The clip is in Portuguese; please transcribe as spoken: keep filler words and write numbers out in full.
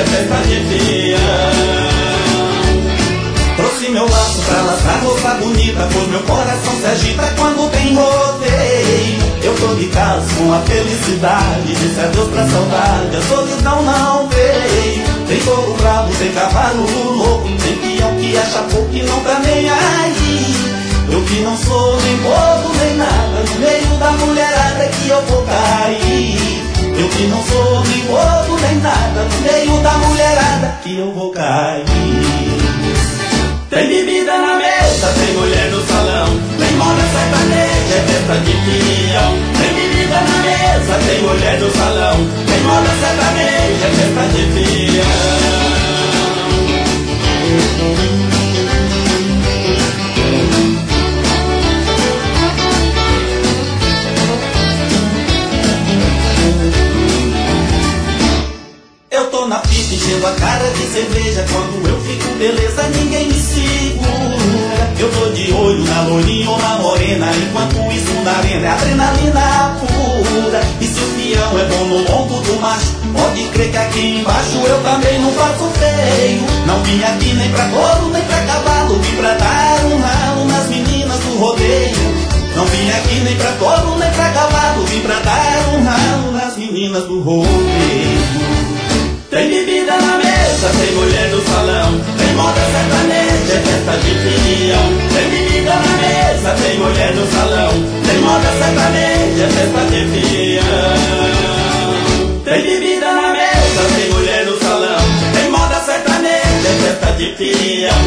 festa de peão. Trouxe meu laço pra laçar roupa bonita, pois meu coração se agita quando tem rodeio. Eu tô de casa com a felicidade, disse adeus pra saudade, a solidão não veio. Tem touro bravo, tem cavalo louco, tem peão que acha pouco e não tá nem aí. Eu que não sou nem bobo nem nada, no meio da mulherada é que eu vou cair. Eu que não sou nem bobo nem nada, no meio da mulherada que eu vou cair. Tem bebida na mesa, tem mulher no salão, tem moda sertaneja, é festa de peão. Tem bebida na mesa, tem mulher no salão, tem moda sertaneja, é festa de peão. Eu tô na pista enchendo a cara de cerveja, quando eu fico beleza ninguém me segura. Eu tô de olho na loirinha ou na morena, enquanto isso na arena é adrenalina pura. E se o peão é bom no lombo do macho, pode crer que aqui embaixo eu também não faço feio. Não vim aqui nem pra touro nem pra cavalo, vim pra dar um ralo nas meninas do rodeio. Não vim aqui nem pra touro nem pra cavalo, vim pra dar um ralo nas meninas do rodeio. Tem bebida na mesa, tem mulher no salão, tem moda sertaneja, é festa de peão. Tem bebida na mesa, tem mulher no salão, tem moda sertaneja, é festa de peão. Tem bebida na mesa, tem mulher no salão, tem moda sertaneja, é festa de peão.